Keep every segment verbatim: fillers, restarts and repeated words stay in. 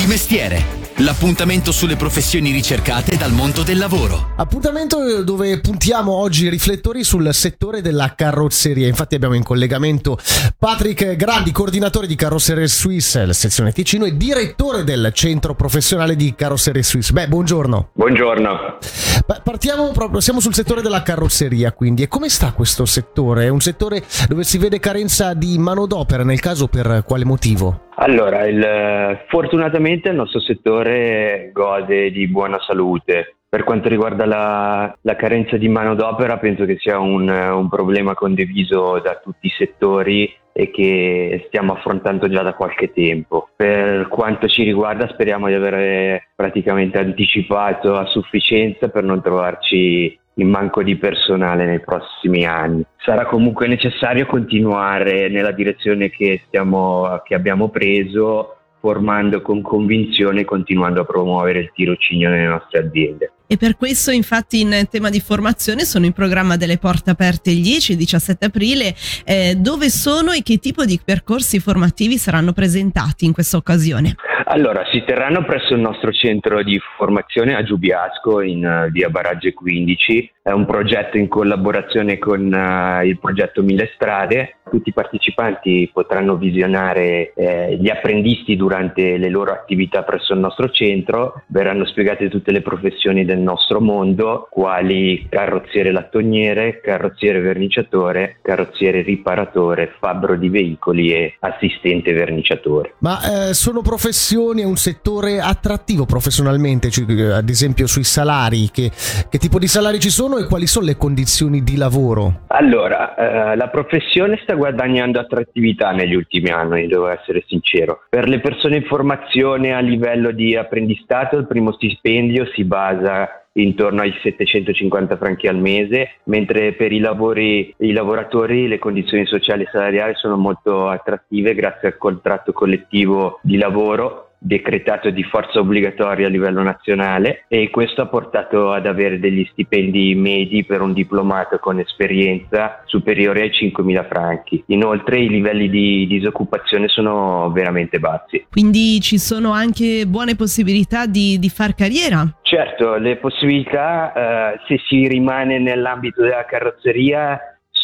Di mestiere. L'appuntamento sulle professioni ricercate dal mondo del lavoro. Appuntamento dove puntiamo oggi i riflettori sul settore della carrozzeria. Infatti abbiamo in collegamento Patrick Grandi, coordinatore di Carrozzerie Suisse, la sezione Ticino, e direttore del centro professionale di Carrozzerie Suisse. Beh, buongiorno. Buongiorno. Partiamo proprio, siamo sul settore della carrozzeria, quindi. E come sta questo settore? È un settore dove si vede carenza di manodopera, nel caso per quale motivo? Allora, il, fortunatamente il nostro settore gode di buona salute. Per quanto riguarda la, la carenza di manodopera, penso che sia un, un problema condiviso da tutti i settori e che stiamo affrontando già da qualche tempo. Per quanto ci riguarda, speriamo di aver praticamente anticipato a sufficienza per non trovarci in manco di personale nei prossimi anni. Sarà comunque necessario continuare nella direzione che stiamo, che abbiamo preso, formando con convinzione e continuando a promuovere il tirocinio nelle nostre aziende. E per questo infatti in tema di formazione sono in programma delle porte aperte il dieci e diciassette aprile. Eh, dove sono e che tipo di percorsi formativi saranno presentati in questa occasione? Allora, si terranno presso il nostro centro di formazione a Giubiasco in uh, via Baragge quindici. È un progetto in collaborazione con uh, il progetto Mille Strade. Tutti i partecipanti potranno visionare eh, gli apprendisti durante le loro attività presso il nostro centro. Verranno spiegate tutte le professioni del nostro mondo, quali carrozziere lattoniere, carrozziere verniciatore, carrozziere riparatore, fabbro di veicoli e assistente verniciatore. Ma eh, sono professioni, è un settore attrattivo professionalmente, cioè, ad esempio sui salari, che, che tipo di salari ci sono e quali sono le condizioni di lavoro? Allora, eh, la professione sta guadagnando attrattività negli ultimi anni, devo essere sincero. Per le persone in formazione a livello di apprendistato, il primo stipendio si basa intorno ai settecentocinquanta franchi al mese, mentre per i lavori i lavoratori le condizioni sociali e salariali sono molto attrattive grazie al contratto collettivo di lavoro decretato di forza obbligatoria a livello nazionale, e questo ha portato ad avere degli stipendi medi per un diplomato con esperienza superiore ai cinquemila franchi. Inoltre i livelli di disoccupazione sono veramente bassi. Quindi ci sono anche buone possibilità di, di far carriera? Certo, le possibilità, eh, se si rimane nell'ambito della carrozzeria,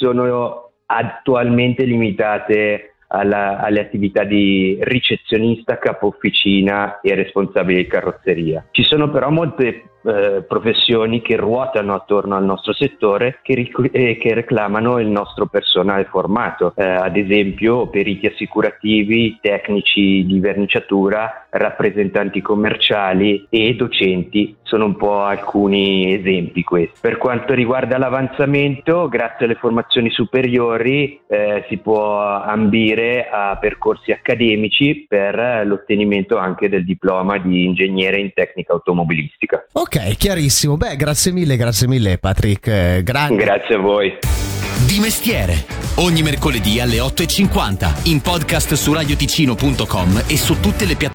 sono attualmente limitate Alla, alle attività di ricezionista, capo officina e responsabile di carrozzeria. Ci sono però molte eh, professioni che ruotano attorno al nostro settore che, ric- eh, che reclamano il nostro personale formato, eh, ad esempio periti assicurativi, tecnici di verniciatura, rappresentanti commerciali e docenti sono un po' alcuni esempi questi. Per quanto riguarda l'avanzamento, grazie alle formazioni superiori eh, si può ambire a percorsi accademici per l'ottenimento anche del diploma di ingegnere in tecnica automobilistica. Ok, chiarissimo. Beh, grazie mille, grazie mille Patrick Grandi. Grazie a voi. Di mestiere. Ogni mercoledì alle otto e cinquanta in podcast su radioticino punto com e su tutte le piattaforme